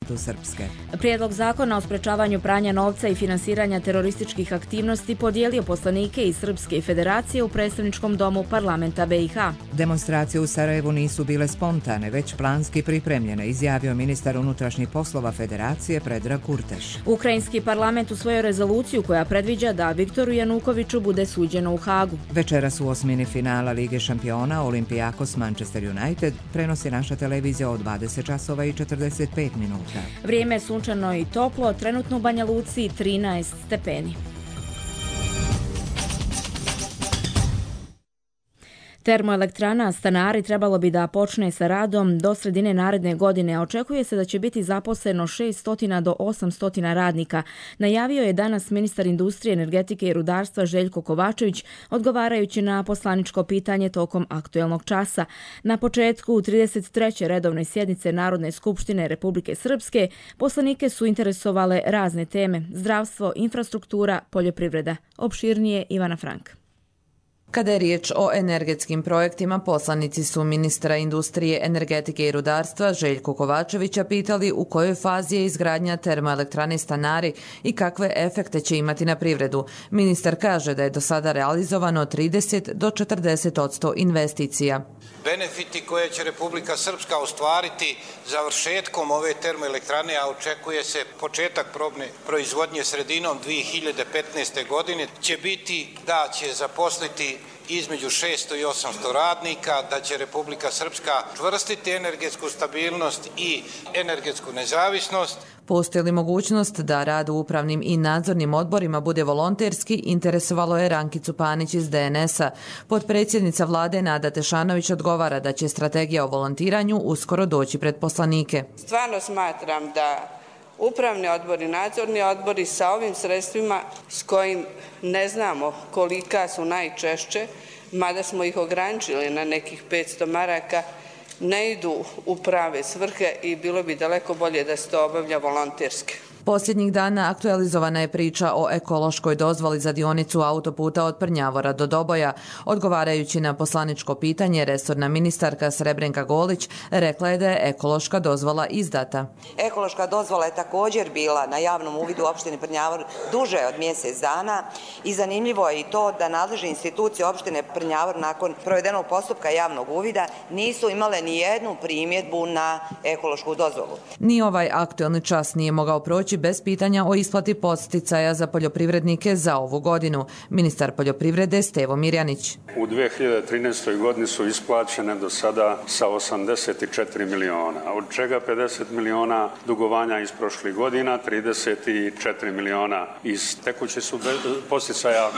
parlamentu Srpske. Prijedlog zakona o sprečavanju pranja novca i finansiranja terorističkih aktivnosti podijelio poslanike iz Srpske federacije u predstavničkom domu parlamenta BiH. Demonstracije u Sarajevu nisu bile spontane, već planski pripremljene, izjavio ministar unutrašnjih poslova federacije Predrag Kurteš. Ukrajinski parlament usvojio rezoluciju koja predviđa da Viktoru Janukoviću bude suđeno u Hagu. Večeras u osmini finala Lige šampiona Olympiakos Manchester United prenosi naša televizija od 20 časova i 45 minuta. Vrijeme je sunčano i toplo, trenutno u Banja Luci 13 stepeni. Termoelektrana Stanari trebalo bi da počne sa radom do sredine naredne godine. Očekuje se da će biti zaposleno 600 do 800 radnika. Najavio je danas ministar industrije, energetike i rudarstva Željko Kovačević, odgovarajući na poslaničko pitanje tokom aktuelnog časa. Na početku 33. redovne sjednice Narodne skupštine Republike Srpske poslanike su interesovale razne teme: zdravstvo, infrastruktura, poljoprivreda. Opširnije Ivana Frank. Kada je riječ o energetskim projektima, poslanici su ministra industrije, energetike i rudarstva Željko Kovačevića pitali u kojoj fazi je izgradnja termoelektrane Stanari i kakve efekte će imati na privredu. Ministar kaže da je do sada realizovano 30 do 40% investicija. Benefiti koje će Republika Srpska ostvariti završetkom ove termoelektrane, a očekuje se početak probne proizvodnje sredinom 2015. godine, će biti da će zaposliti između 600 i 800 radnika, da će Republika Srpska čvrstiti energetsku stabilnost i energetsku nezavisnost. Postoji li mogućnost da rad u upravnim i nadzornim odborima bude volonterski, interesovalo je Rankicu Panić iz DNS-a. Potpredsjednica vlade Nada Tešanović odgovara da će strategija o volontiranju uskoro doći pred poslanike. Stvarno smatram da upravni odbori, nadzorni odbori sa ovim sredstvima s kojim ne znamo kolika su najčešće, mada smo ih ograničili na nekih 500 maraka, ne idu u prave svrhe i bilo bi daleko bolje da se to obavlja volonterski. Posljednjih dana aktualizovana je priča o ekološkoj dozvoli za dionicu autoputa od Prnjavora do Doboja. Odgovarajući na poslaničko pitanje, resorna ministarka Srebrenka Golić rekla je da je ekološka dozvola izdata. Ekološka dozvola je također bila na javnom uvidu u opštini Prnjavor duže od mjesec dana i zanimljivo je i to da nadležne institucije opštine Prnjavor nakon provedenog postupka javnog uvida nisu imale ni jednu primjedbu na ekološku dozvolu. Ni ovaj aktuelni čas nije mogao proći bez pitanja o isplati podsticaja za poljoprivrednike za ovu godinu. Ministar poljoprivrede Stevo Mirjanić. U 2013. godini su isplaćene do sada sa 84 miliona, od čega 50 miliona dugovanja iz prošlih godina, 34 miliona iz tekuće su podsticaja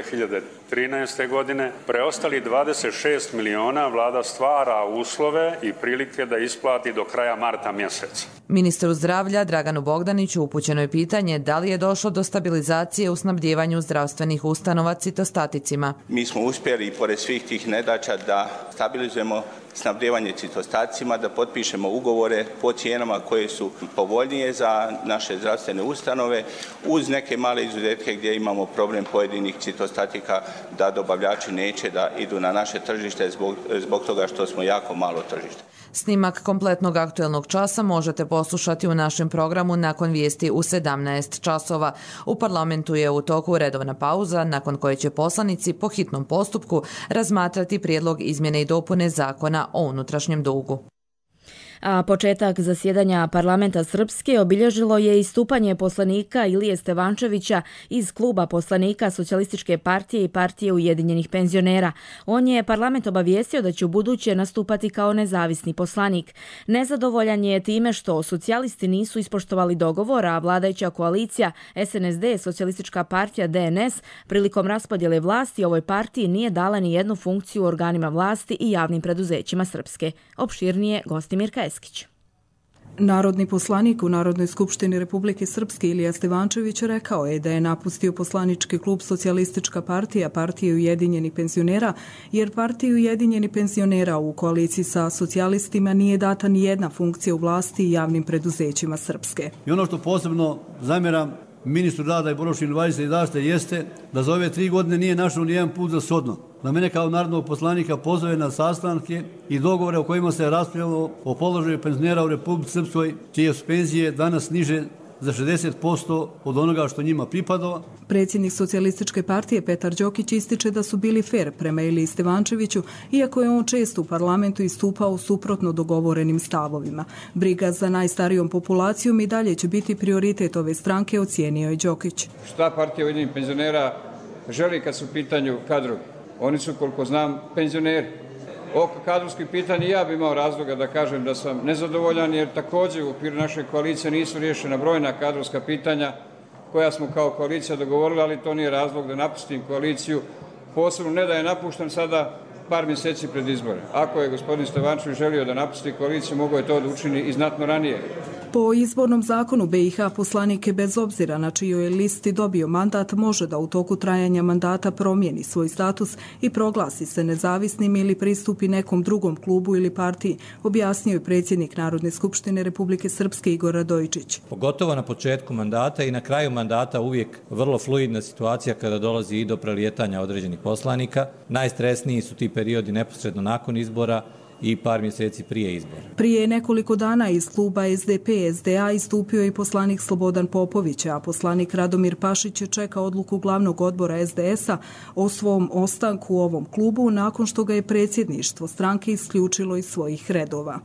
2013. godine. Preostali 26 miliona vlada stvara uslove i prilike da isplati do kraja marta mjeseca. Ministru zdravlja Draganu Bogdaniću upućeno je pitanje da li je došlo do stabilizacije u snabdijevanju zdravstvenih ustanova citostaticima. Mi smo uspjeli, pored svih tih nedaća, da stabilizujemo snabdijevanje citostacima, da potpišemo ugovore po cijenama koje su povoljnije za naše zdravstvene ustanove, uz neke male izuzetke gdje imamo problem pojedinih citostatika da dobavljači neće da idu na naše tržište zbog toga što smo jako malo tržište. Snimak kompletnog aktuelnog časa možete poslušati u našem programu nakon vijesti u 17 časova. U parlamentu je u toku redovna pauza, nakon koje će poslanici po hitnom postupku razmatrati prijedlog izmjene i dopune zakona o unutrašnjem dugu. A početak zasjedanja parlamenta Srpske obilježilo je istupanje poslanika Ilije Stevančevića iz kluba poslanika Socijalističke partije i Partije ujedinjenih penzionera. On je parlament obavijestio da će ubuduće nastupati kao nezavisni poslanik. Nezadovoljan je time što socijalisti nisu ispoštovali dogovor, a vladajuća koalicija SNSD, Socijalistička partija DNS, prilikom raspodjele vlasti ovoj partiji nije dala ni jednu funkciju u organima vlasti i javnim preduzećima Srpske. Opširnije Gostimir Eskić. Narodni poslanik u Narodnoj skupštini Republike Srpske Ilija Stevančević rekao je da je napustio poslanički klub Socijalistička partija Partije ujedinjenih penzionera, jer Partiji ujedinjenih penzionera u koaliciji sa socijalistima nije data ni jedna funkcija u vlasti i javnim preduzećima Srpske. I ono što posebno zamjeram ministru rada i boračke i invalidske zaštite jeste da za ove 3 godine nije našao ni jedan put za shodno na mene kao narodnog poslanika pozove na sastanke i dogovore o kojima se raspravljalo o položaju penzionera u Republici Srpskoj, čije su penzije danas niže za 60% od onoga što njima pripadalo. Predsjednik Socijalističke partije Petar Đokić ističe da su bili fer prema Iliji Stevančeviću, iako je on često u parlamentu istupao suprotno dogovorenim stavovima. Briga za najstarijom populacijom i dalje će biti prioritet ove stranke, ocijenio je Đokić. Šta partija Ujedinjenih penzionera želi kad su u pitanju kadrovi? Oni su, koliko znam, penzioneri. Oko kadrovskih pitanja ja bi imao razloga da kažem da sam nezadovoljan, jer također u okviru naše koalicije nisu riješena brojna kadrovska pitanja koja smo kao koalicija dogovorili, ali to nije razlog da napustim koaliciju. Posebno ne da je napuštam sada par mjeseci pred izbore. Ako je gospodin Stevančević želio da napusti koaliciju, mogao je to da učini i znatno ranije. Po izbornom zakonu BiH poslanike bez obzira na čijoj je listi dobio mandat može da u toku trajanja mandata promijeni svoj status i proglasi se nezavisnim ili pristupi nekom drugom klubu ili partiji, objasnio je predsjednik Narodne skupštine Republike Srpske Igor Radojičić. Pogotovo na početku mandata i na kraju mandata uvijek vrlo fluidna situacija kada dolazi i do prelijetanja određenih poslanika. Najstresniji su ti periodi neposredno nakon izbora i par mjeseci prije izbora. Prije nekoliko dana iz kluba SDP-SDA istupio i poslanik Slobodan Popović, a poslanik Radomir Pašić čeka odluku glavnog odbora SDS-a o svom ostanku u ovom klubu nakon što ga je predsjedništvo stranke isključilo iz svojih redova.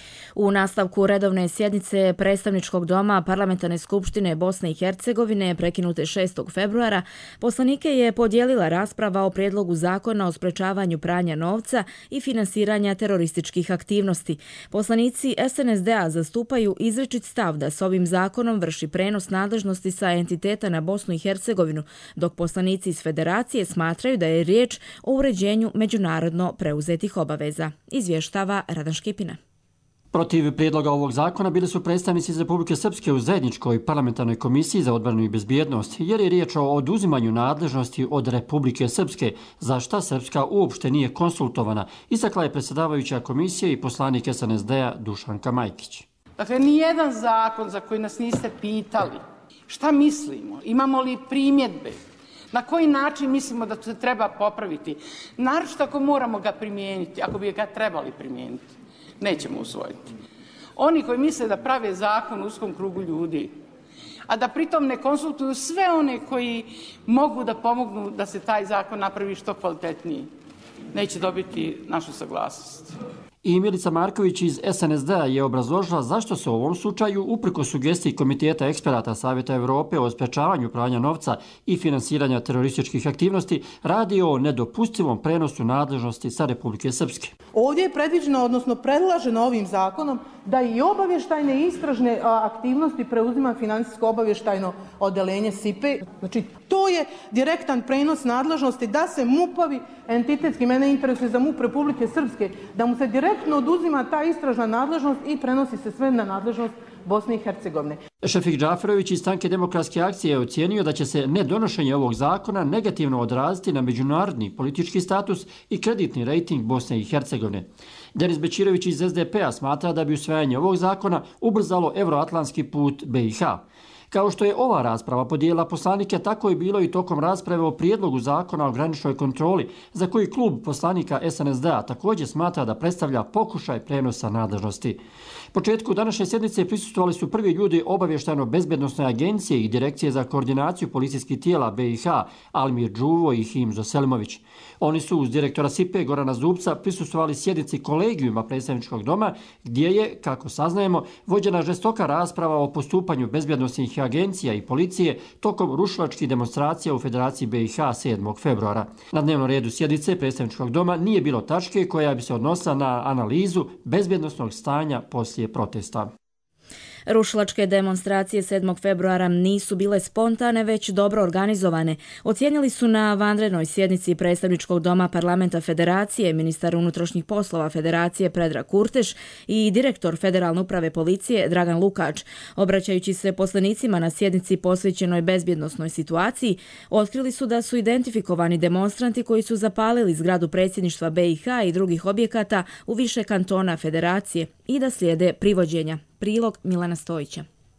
U nastavku redovne sjednice Predstavničkog doma Parlamentarne skupštine Bosne i Hercegovine prekinute 6. februara, poslanike je podijelila rasprava o prijedlogu zakona o sprečavanju pranja novca i finansiranja terorističkih aktivnosti. Poslanici SNSD-a zastupaju izričit stav da s ovim zakonom vrši prenos nadležnosti sa entiteta na Bosnu i Hercegovinu, dok poslanici iz Federacije smatraju da je riječ o uređenju međunarodno preuzetih obaveza. Izvještava Radan Škipina. Protiv prijedloga ovog zakona bili su predstavnici iz Republike Srpske u zajedničkoj parlamentarnoj komisiji za odbranu i bezbjednost, jer je riječ o oduzimanju nadležnosti od Republike Srpske, za šta Srpska uopšte nije konsultovana, istakla je predsjedavajuća komisija i poslanik SNSD-a Dušanka Majkić. Dakle, nijedan zakon za koji nas niste pitali šta mislimo, imamo li primjedbe, na koji način mislimo da se treba popraviti, naročito ako moramo ga primijeniti, ako bi ga trebali primijeniti, nećemo usvojiti. Oni koji misle da prave zakon u uskom krugu ljudi, a da pritom ne konsultuju sve one koji mogu da pomognu da se taj zakon napravi što kvalitetniji, neće dobiti našu saglasnost. I Milica Marković iz SNSD-a je obrazložila zašto se u ovom slučaju, uprko sugestiji Komiteta eksperata Savjeta Evrope o sprečavanju pranja novca i finansiranja terorističkih aktivnosti, radi o nedopustivom prenosu nadležnosti sa Republike Srpske. Ovdje je predviđeno, odnosno predlaženo ovim zakonom, da i obavještajne istražne aktivnosti preuzima financijsko-obavještajno odeljenje SIPE. Znači, to je direktan prenos nadležnosti da se MUP-ovi, entitetski, mene interesuje za MUP Republike Srpske, da mu se direktno oduzima ta istražna nadležnost i prenosi se sve na nadležnost Bosne i Hercegovine. Šefik Džaferović iz Stranke demokratske akcije je ocijenio da će se nedonošenje ovog zakona negativno odraziti na međunarodni politički status i kreditni rejting Bosne i Hercegovine. Denis Bećirović iz SDP-a smatra da bi usvajanje ovog zakona ubrzalo evroatlantski put BiH. Kao što je ova rasprava podijelila poslanike, tako je bilo i tokom rasprave o prijedlogu zakona o graničnoj kontroli, za koji klub poslanika SNSD-a također smatra da predstavlja pokušaj prenosa nadležnosti. Početku današnje sjednice prisustvovali su prvi ljudi obavještajno-bezbjednosne agencije i Direkcije za koordinaciju policijskih tijela BiH, Almir Đuvo i Himzo Selimović. Oni su uz direktora SIPE Gorana Zubca prisustvovali sjednici kolegijuma Predstavničkog doma, gdje je, kako saznajemo, vođena žestoka rasprava o postupanju bezbjednosnih agencija i policije tokom rušilačkih demonstracija u Federaciji BiH 7. februara. Na dnevnom redu sjednice Predstavničkog doma nije bilo tačke koja bi se odnosila na analizu bezbjednosnog stanja poslije protesta. Rušilačke demonstracije 7. februara nisu bile spontane, već dobro organizovane. Ocijenili su na vanrednoj sjednici Predstavničkog doma Parlamenta Federacije ministar unutrašnjih poslova Federacije Predrag Kurteš i direktor Federalne uprave policije Dragan Lukač. Obraćajući se poslanicima na sjednici posvećenoj bezbjednosnoj situaciji, otkrili su da su identifikovani demonstranti koji su zapalili zgradu predsjedništva BiH i drugih objekata u više kantona Federacije i da slijede privođenja. Prilog Milana Stojića.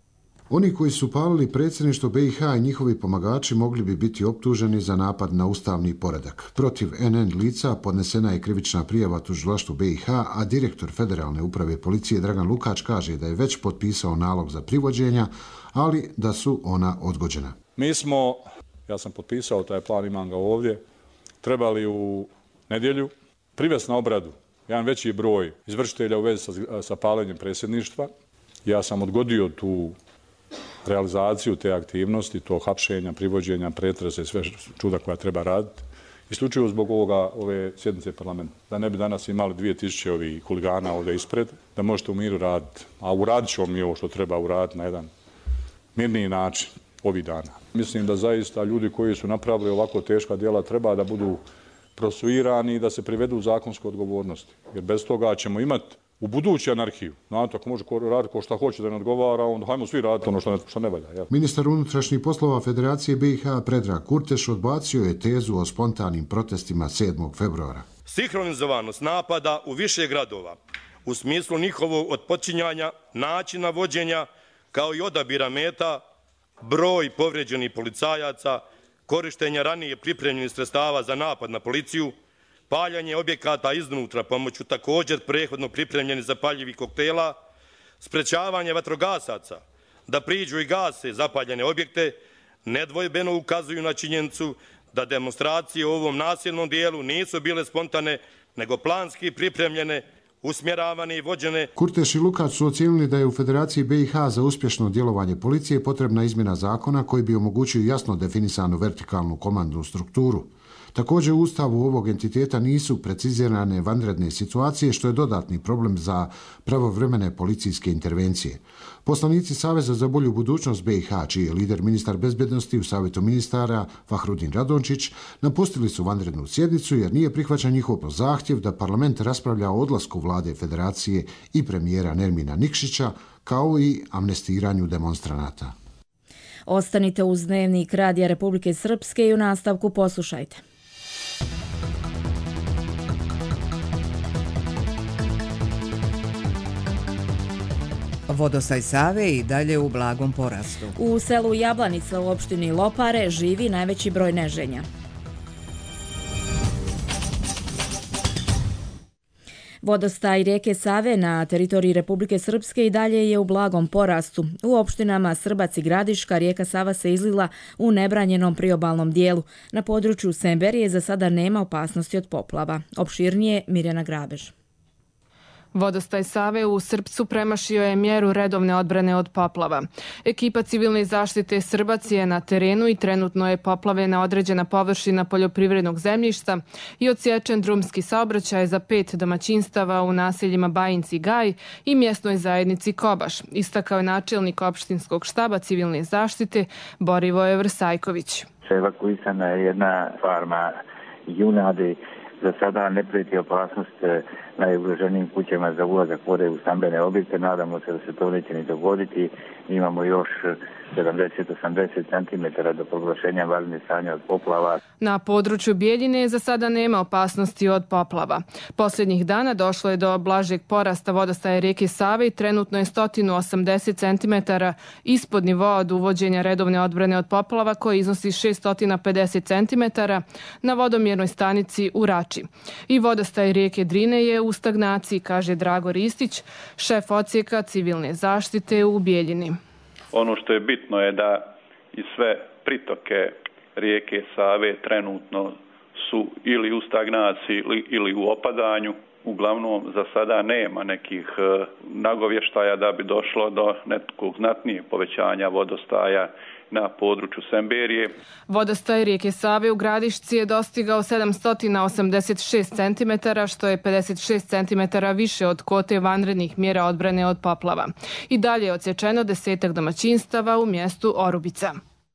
Oni koji su palili predsjedništvo BiH i njihovi pomagači mogli bi biti optuženi za napad na ustavni poredak. Protiv NN lica podnesena je krivična prijava tužilaštvu BiH, a direktor Federalne uprave policije Dragan Lukač kaže da je već potpisao nalog za privođenja, ali da su ona odgođena. Mi smo, ja sam potpisao taj plan, imam ga ovdje, trebali u nedjelju privesti na obradu jedan veći broj izvršitelja u vezi sa palenjem predsjedništva. Ja sam odgodio tu realizaciju te aktivnosti, to hapšenja, privođenja, pretresa i sve čuda koja treba raditi, isključivo zbog ove sjednice parlamenta. Da ne bi danas imali 2000 ovih huligana ovdje ispred, da možete u miru raditi. A uradit ćemo mi ovo što treba uraditi na jedan mirniji način ovih dana. Mislim da zaista ljudi koji su napravili ovako teška djela treba da budu prosuirani i da se privedu u zakonsku odgovornost. Jer bez toga ćemo imati u budući anarhiju. Znate, ako može raditi ko šta hoće da ne odgovara, onda hajmo svi raditi ono što ne valja. Jel? Ministar unutrašnjih poslova Federacije BiH Predrag Kurteš odbacio je tezu o spontanim protestima 7. februara. Sinhronizovanost napada u više gradova u smislu njihovog otpočinjanja, načina vođenja, kao i odabira meta, broj povređenih policajaca, korištenja ranije pripremljenih sredstava za napad na policiju, paljanje objekata iznutra pomoću također prethodno pripremljenih zapaljivih koktela, sprečavanje vatrogasaca da priđu i gase zapaljene objekte, nedvojbeno ukazuju na činjenicu da demonstracije u ovom nasilnom dijelu nisu bile spontane, nego planski pripremljene, usmjeravane i vođene. Kurteš i Lukač su ocijenili da je u Federaciji BiH za uspješno djelovanje policije potrebna izmjena zakona koji bi omogućio jasno definisanu vertikalnu komandnu strukturu. Također u ustavu ovog entiteta nisu precizirane vanredne situacije, što je dodatni problem za pravovremene policijske intervencije. Poslanici Saveza za bolju budućnost BiH, čiji je lider ministar bezbjednosti u Savjetu ministara Fahrudin Radončić, napustili su vanrednu sjednicu jer nije prihvaćen njihov zahtjev da parlament raspravlja o odlasku vlade Federacije i premijera Nermina Nikšića, kao i amnestiranju demonstranata. Ostanite uz Dnevnik Radija Republike Srpske i u nastavku poslušajte. Vodostaj Save i dalje u blagom porastu. U selu Jablanica u opštini Lopare živi najveći broj neženja. Vodostaj rijeke Save na teritoriji Republike Srpske i dalje je u blagom porastu. U opštinama Srbac i Gradiška rijeka Sava se izlila u nebranjenom priobalnom dijelu. Na području Semberije za sada nema opasnosti od poplava. Opširnije Mirjana Grabež. Vodostaj Save u Srpcu premašio je mjeru redovne odbrane od poplava. Ekipa civilne zaštite Srbac je na terenu i trenutno je poplavljena određena površina poljoprivrednog zemljišta i odsječen drumski saobraćaj za 5 domaćinstava u naseljima Bajinci i Gaj i mjesnoj zajednici Kobaš, istakao je načelnik opštinskog štaba civilne zaštite Borivoje Vrsajković. Evakuisana je jedna farma junadi. Za sada ne prijeti opasnost najugroženijim kućama za ulazak vode u stambene objekte. Nadamo se da se to neće ni dogoditi. Imamo još 70-80 cm do proglašenja vanrednog stanja od poplava. Na području Bijeljine za sada nema opasnosti od poplava. Posljednjih dana došlo je do blažeg porasta vodostaja rijeke Save i trenutno je 180 cm ispod nivoa od uvođenja redovne odbrane od poplava koji iznosi 650 cm na vodomjernoj stanici u Rači. I vodostaj rijeke Drine je u stagnaciji, kaže Drago Ristić, šef odsjeka civilne zaštite u Bijeljini. Ono što je bitno je da i sve pritoke rijeke Save trenutno su ili u stagnaciji ili u opadanju. Uglavnom, za sada nema nekih nagovještaja da bi došlo do nekog znatnijeg povećanja vodostaja na području Semberije. Vodostaj rijeke Save u Gradišci je dostigao 786 cm, što je 56 cm više od kvote vanrednih mjera odbrane od poplava. I dalje je odsječeno 10 domaćinstava u mjestu Orubica.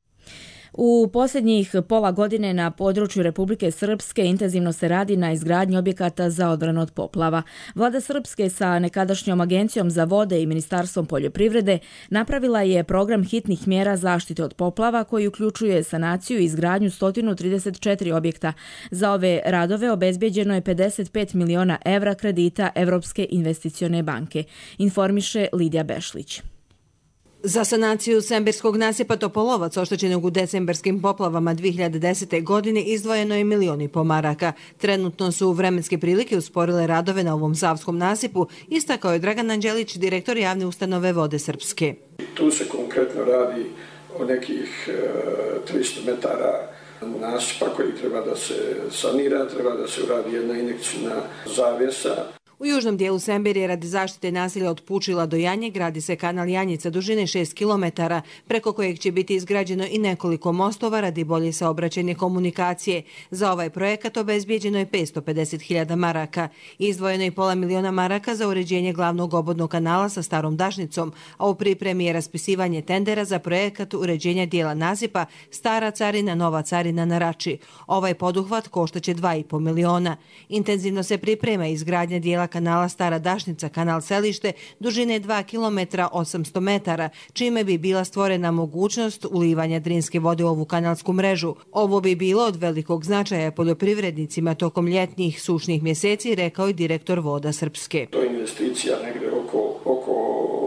U posljednjih pola godine na području Republike Srpske intenzivno se radi na izgradnji objekata za odbranu od poplava. Vlada Srpske sa nekadašnjom Agencijom za vode i Ministarstvom poljoprivrede napravila je program hitnih mjera zaštite od poplava koji uključuje sanaciju i izgradnju 134 objekta. Za ove radove obezbjeđeno je 55 miliona evra kredita Evropske investicione banke, informiše Lidija Bešlić. Za sanaciju Semberskog nasipa Topolovac, oštećenog u decembarskim poplavama 2010. godine, izdvojeno je 1,5 miliona maraka. Trenutno su vremenske prilike usporile radove na ovom savskom nasipu, istakao je Dragan Anđelić, direktor javne ustanove Vode Srpske. Tu se konkretno radi o nekih 300 metara nasipa koji treba da se sanira, treba da se uradi jedna injekcijna zavjesa. U južnom dijelu Semberije radi zaštite naselja od Pučila do Janje gradi se kanal Janjica dužine 6 km, preko kojeg će biti izgrađeno i nekoliko mostova radi bolje saobraćajne komunikacije. Za ovaj projekat obezbijeđeno je 550.000 maraka. Izdvojeno je 500 miliona maraka za uređenje glavnog obodnog kanala sa Starom Dašnicom, a u pripremi je raspisivanje tendera za projekat uređenja dijela nasipa Stara Carina, Nova Carina na Rači. Ovaj poduhvat koštaće 2,5 miliona. Intenzivno se priprema izgradnja dijela kanala Stara Dašnica, kanal Selište, dužine 2 km 800 metara, čime bi bila stvorena mogućnost ulivanja drinske vode u ovu kanalsku mrežu. Ovo bi bilo od velikog značaja poljoprivrednicima tokom ljetnih sušnih mjeseci, rekao je direktor Voda Srpske. To je investicija negdje oko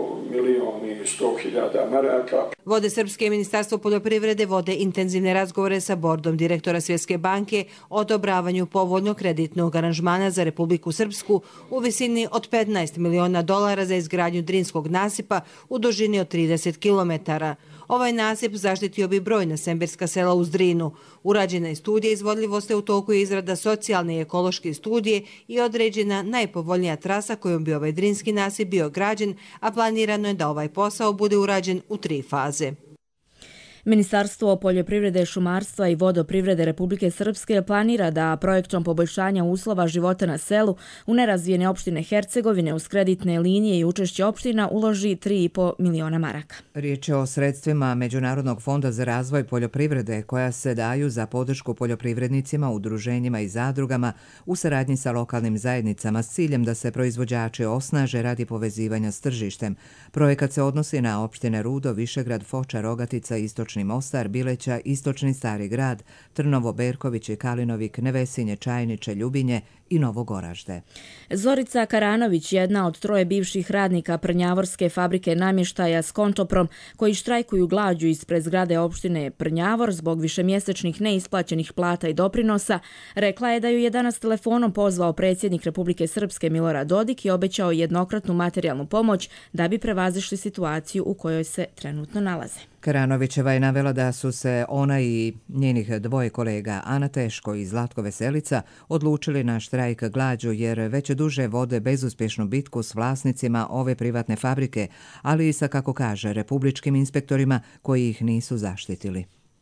1.100.000 maraka. Vode Srpske i Ministarstvo poljoprivrede vode intenzivne razgovore sa bordom direktora Svjetske banke o odobravanju povoljnog kreditnog aranžmana za Republiku Srpsku u visini od $15 miliona za izgradnju drinskog nasipa u dužini od 30 km. Ovaj nasip zaštitio bi brojna semberska sela uz Drinu. Urađena je studija izvodljivosti, u toku je izrada socijalne i ekološke studije i određena najpovoljnija trasa kojom bi ovaj drinski nasip bio građen, a planirano je da ovaj posao bude urađen u 3 faze. Ministarstvo poljoprivrede, šumarstva i vodoprivrede Republike Srpske planira da projektom poboljšanja uslova života na selu u nerazvijene opštine Hercegovine uz kreditne linije i učešće opština uloži 3,5 miliona maraka. Riječ je o sredstvima Međunarodnog fonda za razvoj poljoprivrede koja se daju za podršku poljoprivrednicima, udruženjima i zadrugama u saradnji sa lokalnim zajednicama s ciljem da se proizvođači osnaže radi povezivanja s tržištem. Projekat se odnosi na opštine Rudo, Višegrad, Foča, Rogatica, Istočni Mostar, Bileća, Istočni Stari grad, Trnovo, Berković i Kalinovik, Nevesinje, Čajniče, Ljubinje i Novo Goražde. Zorica Karanović, jedna od 3 bivših radnika Prnjavorske fabrike namještaja s Kontoprom, koji štrajkuju glađu ispred zgrade opštine Prnjavor zbog višemjesečnih neisplaćenih plata i doprinosa, rekla je da ju je danas telefonom pozvao predsjednik Republike Srpske Milorad Dodik i obećao jednokratnu materijalnu pomoć da bi prevazišli situaciju u kojoj se trenutno nalaze. Karanovićeva je navela da su se ona i njenih 2 kolega, Ana Teško i Zlatko Veselica, odlučili na štrajk glađu jer već duže vode bezuspješnu bitku s vlasnicima ove privatne fabrike, ali i sa, kako kaže, republičkim inspektorima koji ih nisu zaštitili.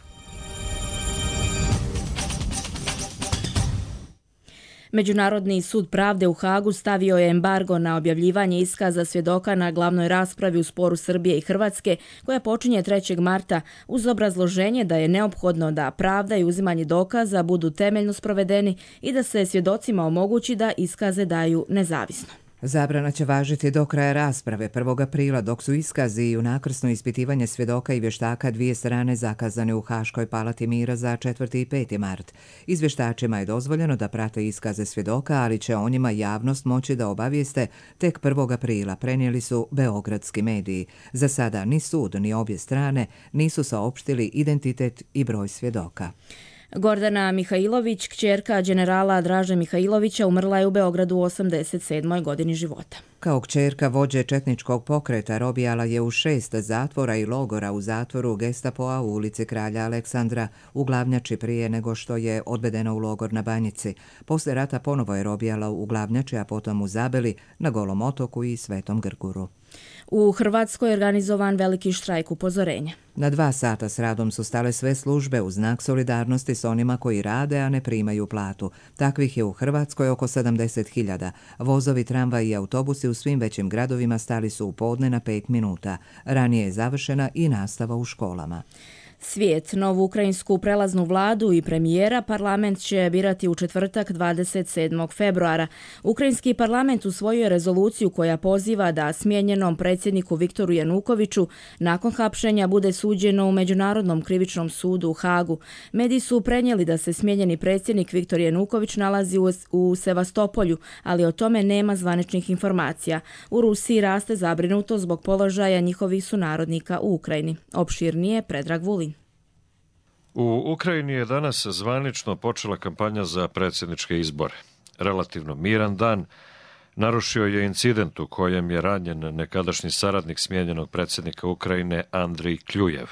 Međunarodni sud pravde u Hagu stavio je embargo na objavljivanje iskaza svjedoka na glavnoj raspravi u sporu Srbije i Hrvatske, koja počinje 3. marta uz obrazloženje da je neophodno da pravda i uzimanje dokaza budu temeljno sprovedeni i da se svjedocima omogući da iskaze daju nezavisno. Zabrana će važiti do kraja rasprave 1. aprila, dok su iskazi i unakrsno ispitivanje svjedoka i vještaka 2 strane zakazane u Haškoj palati mira za 4. i 5. mart. Izvještačima je dozvoljeno da prate iskaze svjedoka, ali će o njima javnost moći da obavijeste tek 1. aprila, prenijeli su beogradski mediji. Za sada ni sud ni obje strane nisu saopštili identitet i broj svjedoka. Gordana Mihajlović, kćerka generala Draže Mihajlovića, umrla je u Beogradu u 87. godini života. Kao kćerka vođe četničkog pokreta robijala je u 6 zatvora i logora, u zatvoru Gestapoa u ulici Kralja Aleksandra u Glavnjači prije nego što je odvedena u logor na Banjici. Posle rata ponovo je robijala u Glavnjači, a potom u Zabeli, na Golom otoku i Svetom Grguru. U Hrvatskoj je organizovan veliki štrajk upozorenja. Na 2 sata s radom su stale sve službe u znak solidarnosti s onima koji rade, a ne primaju platu. Takvih je u Hrvatskoj oko 70.000. Vozovi, tramvaji i autobusi u svim većim gradovima stali su u podne na 5 minuta. Ranije je završena i nastava u školama. Svijet, novu ukrajinsku prelaznu vladu i premijera parlament će birati u četvrtak 27. februara. Ukrajinski parlament usvojio je rezoluciju koja poziva da smijenjenom predsjedniku Viktoru Janukoviću nakon hapšenja bude suđeno u Međunarodnom krivičnom sudu u Hagu. Mediji su prenijeli da se smijenjeni predsjednik Viktor Januković nalazi u Sevastopolju, ali o tome nema zvaničnih informacija. U Rusiji raste zabrinutost zbog položaja njihovih sunarodnika u Ukrajini. Opširnije Predrag Vulin. U Ukrajini je danas zvanično počela kampanja za predsjedničke izbore. Relativno miran dan narušio je incident u kojem je ranjen nekadašnji saradnik smijenjenog predsjednika Ukrajine Andrij Kljujev.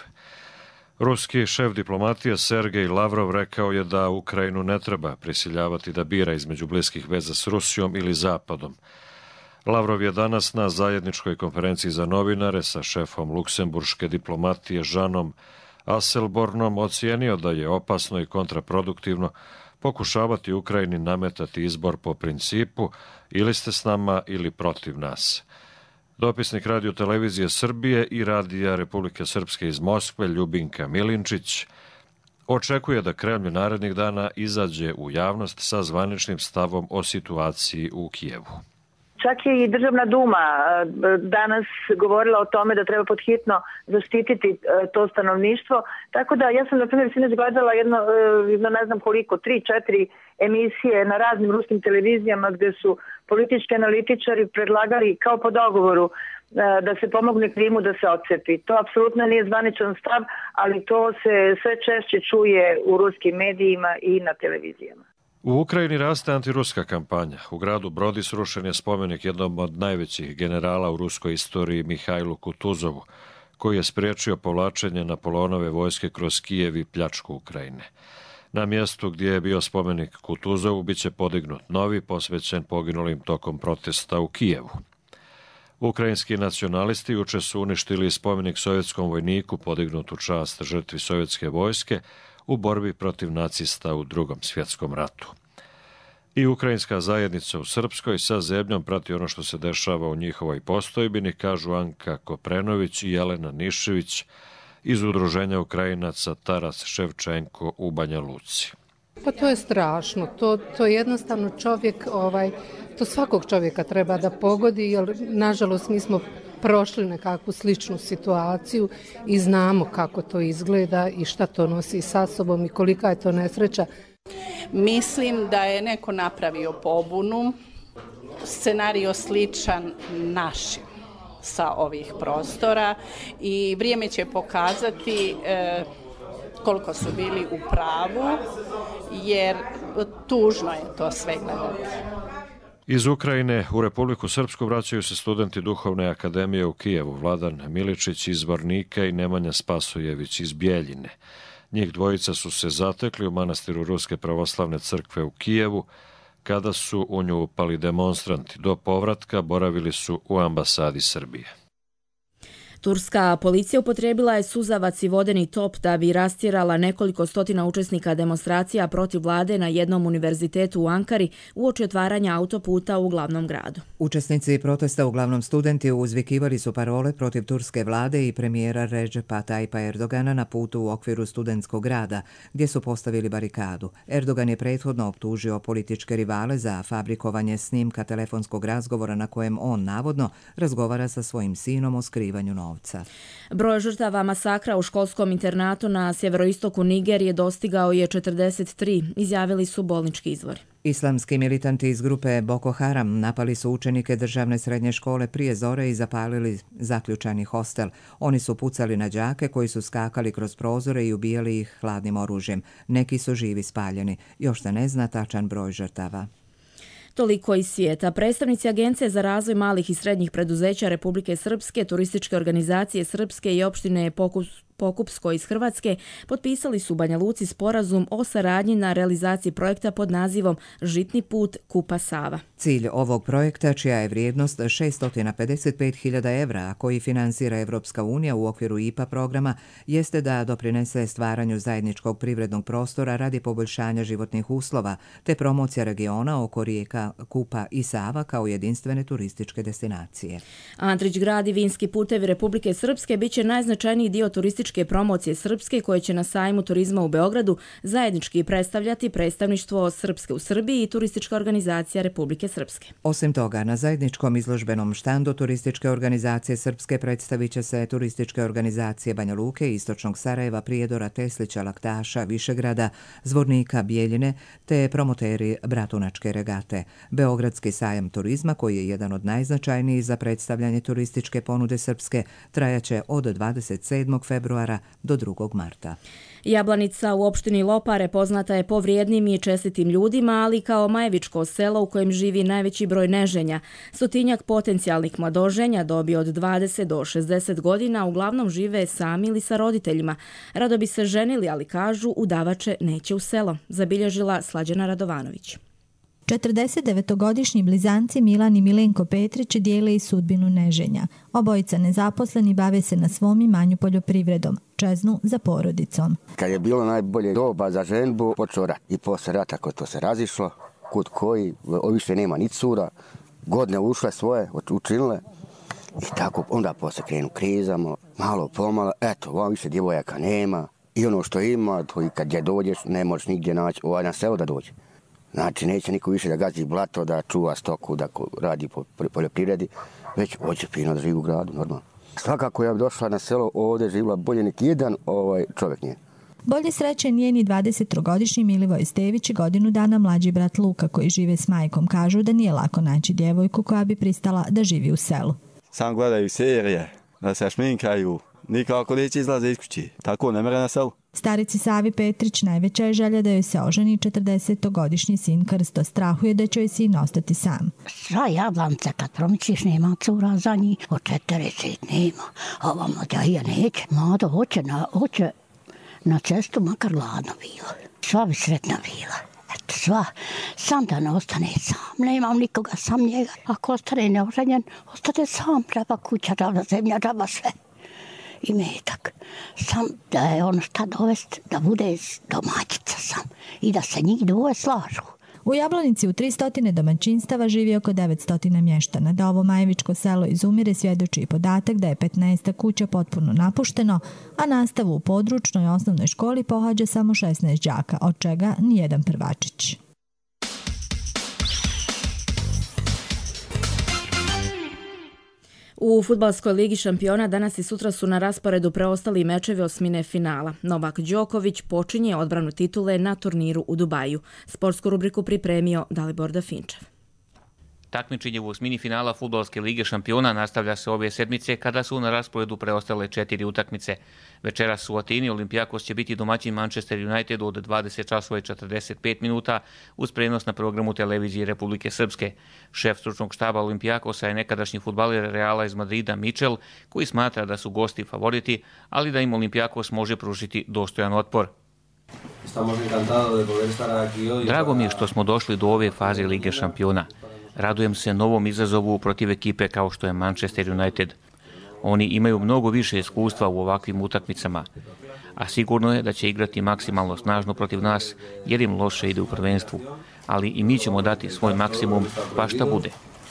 Ruski šef diplomatije Sergej Lavrov rekao je da Ukrajinu ne treba prisiljavati da bira između bliskih veza s Rusijom ili Zapadom. Lavrov je danas na zajedničkoj konferenciji za novinare sa šefom luksemburške diplomatije Žanom Asselbornom ocijenio da je opasno i kontraproduktivno pokušavati Ukrajini nametati izbor po principu ili ste s nama ili protiv nas. Dopisnik Radio-televizije Srbije i Radija Republike Srpske iz Moskve Ljubinka Milinčić očekuje da Kremlj narednih dana izađe u javnost sa zvaničnim stavom o situaciji u Kijevu. Čak je i Državna duma danas govorila o tome da treba podhitno zaštititi to stanovništvo. Tako da ja sam, na primjer, sinoć gledala jedno, ne znam koliko, 3-4 emisije na raznim ruskim televizijama gdje su politički analitičari predlagali kao po dogovoru da se pomogne Krimu da se odcepi. To apsolutno nije zvaničan stav, ali to se sve češće čuje u ruskim medijima i na televizijama. U Ukrajini raste antiruska kampanja. U gradu Brodi srušen je spomenik jednom od najvećih generala u ruskoj istoriji Mihajlu Kutuzovu, koji je spriječio povlačenje Napoleonove vojske kroz Kijev i pljačku Ukrajine. Na mjestu gdje je bio spomenik Kutuzovu biće podignut novi, posvećen poginulim tokom protesta u Kijevu. Ukrajinski nacionalisti juče su uništili spomenik sovjetskom vojniku podignut u čast žrtvi sovjetske vojske u borbi protiv nacista u Drugom svjetskom ratu. I ukrajinska zajednica u Srpskoj sa zebnjom prati ono što se dešava u njihovoj postojbini, kažu Anka Koprenović i Jelena Nišević iz udruženja Ukrajinaca Taras Ševčenko u Banja Luci. Pa to je strašno, to jednostavno čovjek, to svakog čovjeka treba da pogodi, jer nažalost mi smo prošli nekakvu sličnu situaciju i znamo kako to izgleda i šta to nosi sa sobom i kolika je to nesreća. Mislim da je neko napravio pobunu, scenario sličan našim sa ovih prostora i vrijeme će pokazati koliko su bili u pravu, jer tužno je to sve gledati. Iz Ukrajine u Republiku Srpsku vraćaju se studenti Duhovne akademije u Kijevu, Vladan Miličić iz Vornika i Nemanja Spasojević iz Bijeljine. Njih dvojica su se zatekli u manastiru Ruske pravoslavne crkve u Kijevu, kada su u nju upali demonstranti. Do povratka boravili su u ambasadi Srbije. Turska policija upotrijebila je suzavac i vodeni top da bi rastjerala nekoliko stotina učesnika demonstracija protiv vlade na jednom univerzitetu u Ankari uoči otvaranja autoputa u glavnom gradu. Učesnici protesta, uglavnom studenti, uzvikivali su parole protiv turske vlade i premijera Recepa Tayyipa Erdogana na putu u okviru studentskog grada, gdje su postavili barikadu. Erdogan je prethodno optužio političke rivale za fabrikovanje snimka telefonskog razgovora na kojem on navodno razgovara sa svojim sinom o skrivanju novca. Broj žrtava masakra u školskom internatu na sjeveroistoku Nigerije dostigao je 43, izjavili su bolnički izvori. Islamski militanti iz grupe Boko Haram napali su učenike državne srednje škole prije zore i zapalili zaključani hostel. Oni su pucali na đake koji su skakali kroz prozore i ubijali ih hladnim oružjem. Neki su živi spaljeni. Još se ne zna tačan broj žrtava. Toliko iz svijeta. Predstavnici Agencije za razvoj malih i srednjih preduzeća Republike Srpske, turističke organizacije Srpske i opštine Pokupsko iz Hrvatske potpisali su u Banja Luci sporazum o saradnji na realizaciji projekta pod nazivom Žitni put Kupa-Sava. Cilj ovog projekta, čija je vrijednost 655.000 evra, a koji finansira Evropska unija u okviru IPA programa, jeste da doprinese stvaranju zajedničkog privrednog prostora radi poboljšanja životnih uslova, te promocija regiona oko rijeka Kupa i Sava kao jedinstvene turističke destinacije. Antrić grad i vinski putevi Republike Srpske biće najznačajniji dio turističke turističke promocije Srpske koje će na sajmu turizma u Beogradu zajednički predstavljati predstavništvo Srpske u Srbiji i turistička organizacija Republike Srpske. Osim toga, na zajedničkom izložbenom štandu turističke organizacije Srpske predstavit će se turističke organizacije Banja Luke, Istočnog Sarajeva, Prijedora, Teslića, Laktaša, Višegrada, Zvornika, Bijeljine te promoteri Bratunačke regate. Beogradski sajam turizma, koji je jedan od najznačajnijih za predstavljanje turističke ponude Srpske, trajaće od 27. februara do 2. marta. Jablanica u opštini Lopare poznata je po vrijednim i čestitim ljudima, ali kao Majevičko selo u kojem živi najveći broj neženja. Stotinjak potencijalnih mladoženja dobi od 20 do 60 godina uglavnom žive sami ili sa roditeljima. Rado bi se ženili, ali kažu udavače neće u selo, zabilježila Slađana Radovanović. 49-godišnji blizanci Milan i Milenko Petrić dijele i sudbinu neženja. Obojica nezaposleni bave se na svom imanju poljoprivredom, čeznu za porodicom. Kad je bilo najbolje doba za ženbu, počeo rat. I posle rata ko to se razišlo, kud koji, više nema ni cura, godine ušle svoje, učinile. I tako onda posle krenu krizama, malo pomalo, eto, vam više djevojaka nema. I ono što ima, to i kad je dođeš, ne možeš nigdje naći, na selo da dođe. Znači, neće niko više da gazi blato, da čuva stoku, da radi po poljoprivredi, već hoće fino da živi u gradu, normalno. Svakako ja bi došla na selo, ovdje živila bolje neki jedan čovjek nije. Bolje sreće njeni 23-godišnji Milivoj Stević i godinu dana mlađi brat Luka koji žive s majkom kažu da nije lako naći djevojku koja bi pristala da živi u selu. Sam gledaju serije, da se šminkaju, nikako neće izlaze iz kući, tako ne mere na selu. Starici Savi Petrić najveća je želja da joj se oženi 40-godišnji sin Krsto. Strahuje da će joj sin ostati sam. Sva Jablance kad promičiš nema cura za njih, od 40 nema. Ova mlađa neće. Mlado hoće na cestu makar gladno bila. Sva bi sretna bila. Eto sva, sam da ne ostane sam. Nemam nikoga sam njega. Ako ostane neoženjen, ostane sam. Džaba kuća, džaba zemlja, džaba sve. I metak. Sam da je ono šta dovest, da bude domaćica sam i da se njih dvoje slažu. U Jablanici u 300 domaćinstava živi oko 900 mještana. Da ovo Majevičko selo izumire svjedoči i podatak da je 15 kuća potpuno napušteno, a nastavu u područnoj osnovnoj školi pohađa samo 16 đaka, od čega nijedan prvačić. U Fudbalskoj ligi šampiona danas i sutra su na rasporedu preostali mečevi osmine finala. Novak Đoković počinje odbranu titule na turniru u Dubaju. Sportsku rubriku pripremio Dalibor Dafinčev. Takmičenje u osmini finala Fudbalske lige šampiona nastavlja se ove sedmice kada su na rasporedu preostale 4 utakmice. Večeras u Atini Olimpijakos će biti domaćin Manchester Unitedu od 20:45 minuta uz prenos na programu televizije Republike Srpske. Šef stručnog štaba Olimpijakosa je nekadašnji fudbaler Reala iz Madrida Michel, koji smatra da su gosti favoriti, ali da im Olimpijakos može pružiti dostojan otpor. Drago mi je što smo došli do ove faze Lige šampiona. Radujem se novom izazovu protiv ekipe kao što je Manchester United. Oni imaju mnogo više iskustva u ovakvim utakmicama, a sigurno je da će igrati maksimalno snažno protiv nas jer im loše ide u prvenstvu, ali i mi ćemo dati svoj maksimum pa šta bude.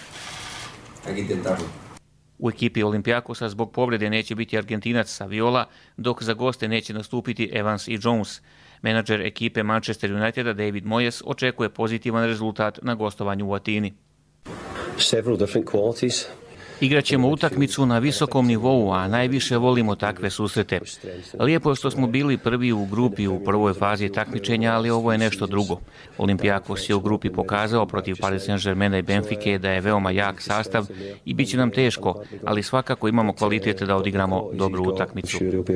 U ekipi Olimpijakosa zbog povrede neće biti Argentinac Saviola, dok za goste neće nastupiti Evans i Jones. Menadžer ekipe Manchester Uniteda David Moyes očekuje pozitivan rezultat na gostovanju u Atini. Igraćemo utakmicu na visokom nivou, a najviše volimo takve susrete. Lijepo je što smo bili prvi u grupi u prvoj fazi takmičenja, ali ovo je nešto drugo. Olimpijakos je u grupi pokazao protiv Paris Saint-Germaina i Benfike da je veoma jak sastav i bit će nam teško, ali svakako imamo kvalitet da odigramo dobru utakmicu.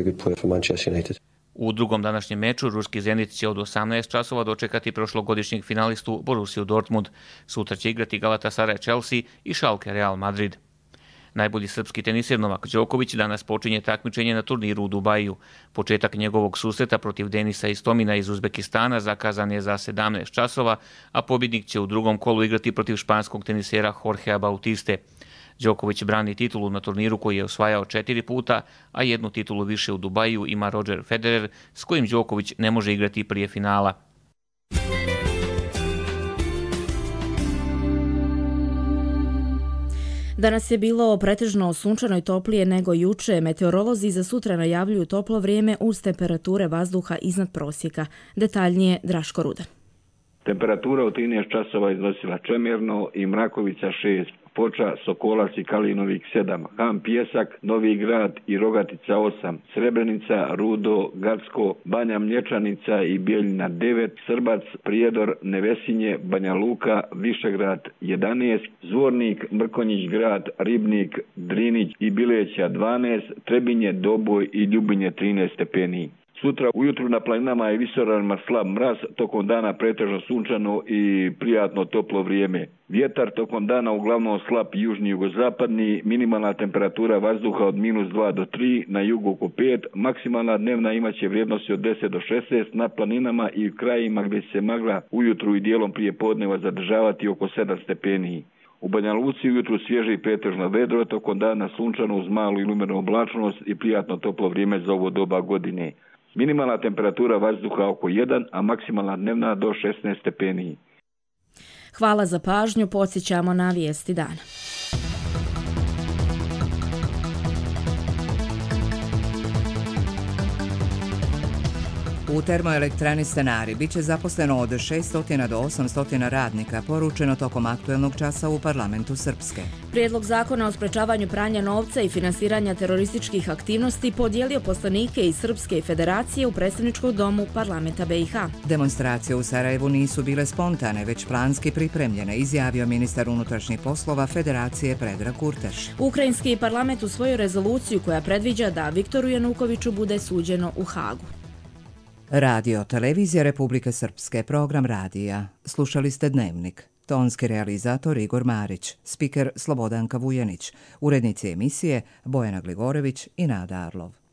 U drugom današnjem meču ruski Zenit će od 18 časova dočekati prošlogodišnjeg finalistu Borussiju Dortmund. Sutra će igrati Galatasaray Chelsea i Schalke Real Madrid. Najbolji srpski teniser Novak Đoković danas počinje takmičenje na turniru u Dubaju. Početak njegovog susreta protiv Denisa Istomina iz Uzbekistana zakazan je za 17 časova, a pobjednik će u drugom kolu igrati protiv španskog tenisera Jorgea Bautiste. Đoković brani titulu na turniru koji je osvajao 4 puta, a jednu titulu više u Dubaju ima Roger Federer, s kojim Đoković ne može igrati prije finala. Danas je bilo pretežno sunčano i toplije nego juče. Meteorolozi za sutra najavljuju toplo vrijeme uz temperature vazduha iznad prosjeka. Detaljnije Draško Rudan. Temperatura u 13 časova iznosila Čemerno i Mrakovica 6, Foča, Sokolac i Kalinovik 7, Han Pjesak, Novi Grad i Rogatica 8, Srebrenica, Rudo, Gacko, Banja Mlječanica i Bijeljina 9, Srbac, Prijedor, Nevesinje, Banja Luka, Višegrad 11, Zvornik, Mrkonjić Grad, Ribnik, Drinić i Bileća 12, Trebinje, Doboj i Ljubinje 13 stepeni. Sutra ujutru na planinama je visoravnima slab mraz, tokom dana pretežno sunčano i prijatno toplo vrijeme. Vjetar tokom dana uglavnom slab južni jugozapadni, minimalna temperatura vazduha od -2 do 3, na jugu oko 5, maksimalna dnevna imaće vrijednosti od 10 do 16, na planinama i u krajima gdje se magla ujutru i dijelom prije podneva zadržavati oko 7 stepeni. U Banja Luci ujutru svježe i pretežno vedro, tokom dana sunčano uz malu ili umjerenu oblačnost i prijatno toplo vrijeme za ovo doba godine. Minimalna temperatura vazduha oko 1, a maksimalna dnevna do 16 stepeni. Hvala za pažnju, podsjećamo na vijesti dana. U termoelektrani Stanari biće zaposleno od 600 do 800 radnika, poručeno tokom aktuelnog časa u parlamentu Srpske. Prijedlog zakona o sprečavanju pranja novca i finansiranja terorističkih aktivnosti podijelio poslanike iz Srpske federacije u predstavničkom domu parlamenta BiH. Demonstracije u Sarajevu nisu bile spontane, već planski pripremljene, izjavio ministar unutrašnjih poslova Federacije Predrag Kurteš. Ukrajinski parlament usvojio rezoluciju koja predviđa da Viktoru Janukoviću bude suđeno u Hagu. Radio Televizija Republike Srpske, program radija. Slušali ste Dnevnik. Tonski realizator Igor Marić, spiker Slobodanka Vujanić, urednici emisije Bojana Gligorević i Nada Arlov.